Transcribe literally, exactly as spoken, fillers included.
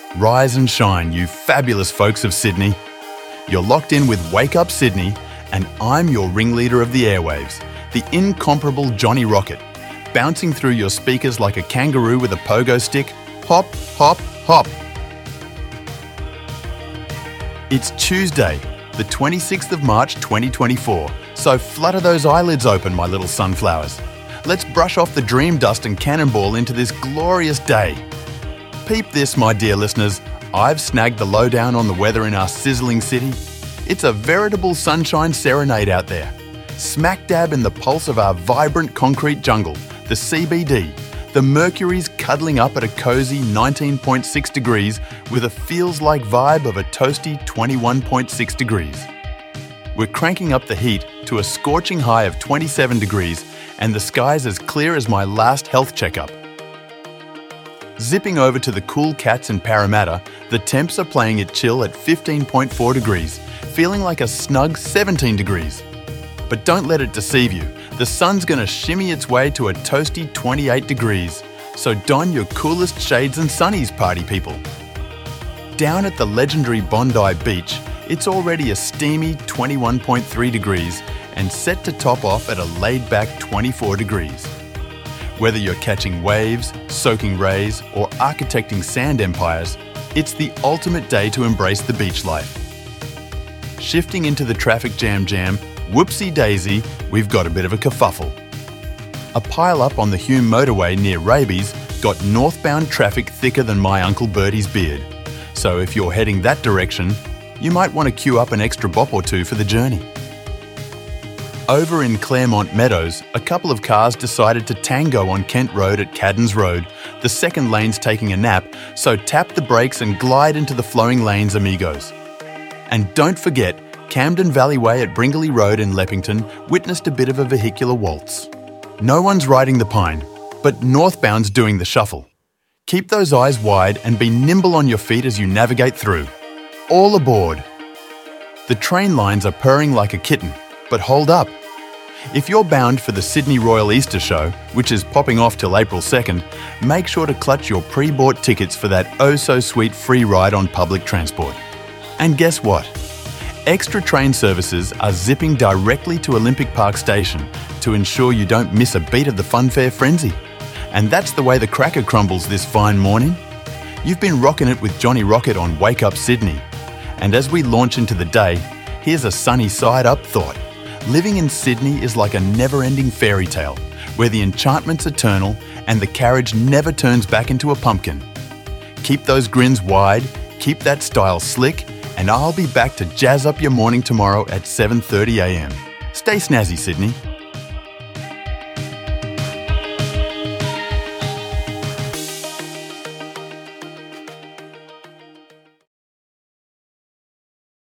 Rise and shine, you fabulous folks of Sydney. You're locked in with Wake Up Sydney, and I'm your ringleader of the airwaves, the incomparable Johnny Rocket, bouncing through your speakers like a kangaroo with a pogo stick. Hop, hop, hop. It's Tuesday, the twenty-sixth of March twenty twenty-four, so flutter those eyelids open, my little sunflowers. Let's brush off the dream dust and cannonball into this glorious day. Peep this, my dear listeners. I've snagged the lowdown on the weather in our sizzling city. It's a veritable sunshine serenade out there. Smack dab in the pulse of our vibrant concrete jungle, the C B D. The mercury's cuddling up at a cosy nineteen point six degrees with a feels-like vibe of a toasty twenty-one point six degrees. We're cranking up the heat to a scorching high of twenty-seven degrees, and the sky's as clear as my last health checkup. Zipping over to the cool cats in Parramatta, the temps are playing it chill at fifteen point four degrees, feeling like a snug seventeen degrees. But don't let it deceive you. The sun's gonna shimmy its way to a toasty twenty-eight degrees, so don your coolest shades and sunnies, party people. Down at the legendary Bondi Beach, it's already a steamy twenty-one point three degrees and set to top off at a laid-back twenty-four degrees. Whether you're catching waves, soaking rays, or architecting sand empires, it's the ultimate day to embrace the beach life. Shifting into the traffic jam jam, whoopsie daisy, we've got a bit of a kerfuffle. A pile-up on the Hume motorway near Rabies got northbound traffic thicker than my Uncle Bertie's beard. So if you're heading that direction, you might want to queue up an extra bop or two for the journey. Over in Claremont Meadows, a couple of cars decided to tango on Kent Road at Caddens Road, the second lane's taking a nap, so tap the brakes and glide into the flowing lanes, amigos. And don't forget, Camden Valley Way at Bringelly Road in Leppington witnessed a bit of a vehicular waltz. No one's riding the pine, but northbound's doing the shuffle. Keep those eyes wide and be nimble on your feet as you navigate through. All aboard! The train lines are purring like a kitten, but hold up. If you're bound for the Sydney Royal Easter Show, which is popping off till April second, make sure to clutch your pre-bought tickets for that oh-so-sweet free ride on public transport. And guess what? Extra train services are zipping directly to Olympic Park Station to ensure you don't miss a beat of the funfair frenzy. And that's the way the cracker crumbles this fine morning. You've been rocking it with Johnny Rocket on Wake Up Sydney. And as we launch into the day, here's a sunny side-up thought. Living in Sydney is like a never-ending fairy tale, where the enchantment's eternal and the carriage never turns back into a pumpkin. Keep those grins wide, keep that style slick, and I'll be back to jazz up your morning tomorrow at seven thirty a m. Stay snazzy, Sydney.